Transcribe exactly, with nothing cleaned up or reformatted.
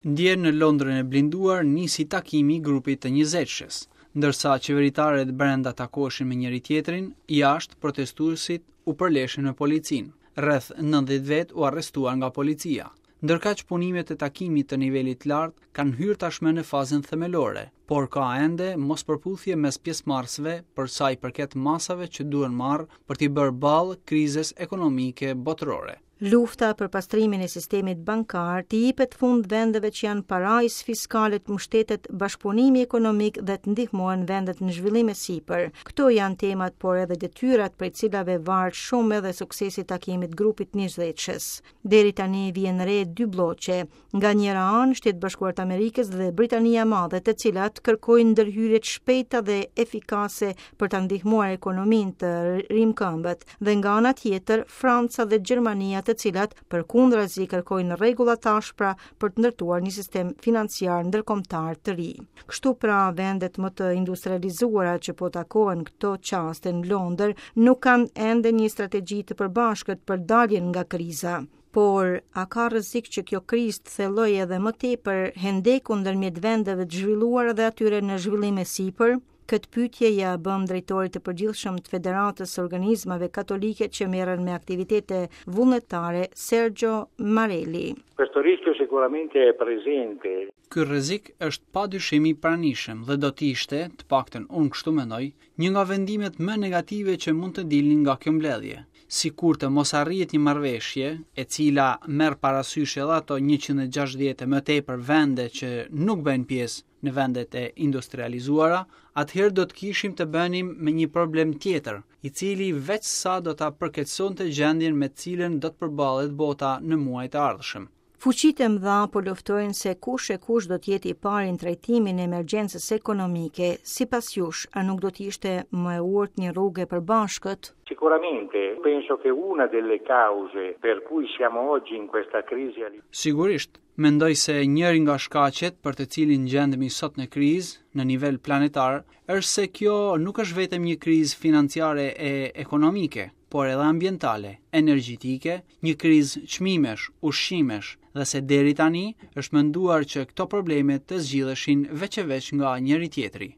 Ndje në Londrën e blinduar nisi takimi i grupit të njëzetëshës, ndërsa qeveritarët brenda takoheshin me njëri tjetrin, jashtë protestuesit u përleshin me policinë. Rreth nëntëdhjetë vet u arrestuar nga policia. Ndërkaq punimet e takimit të nivelit lartë kanë hyrë tashmë në fazën themelore, por ka ende mospërputhje mes pjesëmarrësve për sa i përket masave që duhen marrë për t'i bërë ballë krizes ekonomike botërore. Lufta për pastrimin e sistemit bankar t'i jepet fund vendeve që janë parajs fiskale të mbështetet bashkëpunimi ekonomik dhe të ndihmojnë vendet në zhvillim e sipër. Këto janë temat, por edhe detyrat prej cilave varet shumë edhe suksesi i takimit grupit njëzetëshës. Deri tani vjen re dy bloqe, nga njëra anë Shtetet Bashkuara të Amerikës dhe Britania e Madhe, të cilat kërkojnë ndërhyrje të shpejta dhe efikase për ta ndihmuar ekonominë të rimkëmbët, dhe nga ana tjetër Franca dhe Gjermania, të cilat përkundrazi kërkojnë rregulla të ashpra për të ndërtuar një sistem financiar ndërkombëtar të ri. Kështu pra, vendet më të industrializuara që po takohen këto çaste në Londër nuk kanë ende një strategji të përbashkët për daljen nga kriza. Por, a ka rrezik që kjo krizë të thellojë edhe më tepër hendekun ndërmjet vendeve të zhvilluara dhe atyre në zhvillim e sipër? Këtë pyetje ja bëm drejtorit të përgjithshëm të Federatës së Organizmave Katolike që merren me aktivitete vullnetare, Sergio Marelli. Questo rischio sicuramente è presente. Ky rrezik është padyshim i pranishëm dhe do të ishte, të paktën unë kështu mendoj, një nga vendimet më negative që mund të dilnin nga kjo mbledhje. Sikur të mos arrihet një marrëveshje, e cila merr parasysh edhe ato njëqind e gjashtëdhjetë më tepër vende që nuk bëjnë pjesë në vendet e industrializuara, atëherë do të kishim të bënim me një problem tjetër, i cili veç sa do ta përkeqësonte gjendjen me të cilën do të përballet bota në muajt e ardhshëm. Fuqitë e mëdha po luftojnë se kush e kush do të jetë i pari në trajtimin e emergjencës ekonomike. Sipas jush, a nuk do të ishte më e urtë një rrugë e përbashkët? Sicuramente, penso che una delle cause per cui siamo oggi in questa crisi. Sigurisht, mendoj se njëri nga shkaqet për të cilin gjendemi sot në krizë në nivel planetar është se kjo nuk është vetëm një krizë financiare e ekonomike, por edhe ambientale, energjetike, një krizë çmimesh, ushqimesh, dhe se deri tani është menduar që këto probleme të zgjidheshin veç e veç nga njëri tjetri.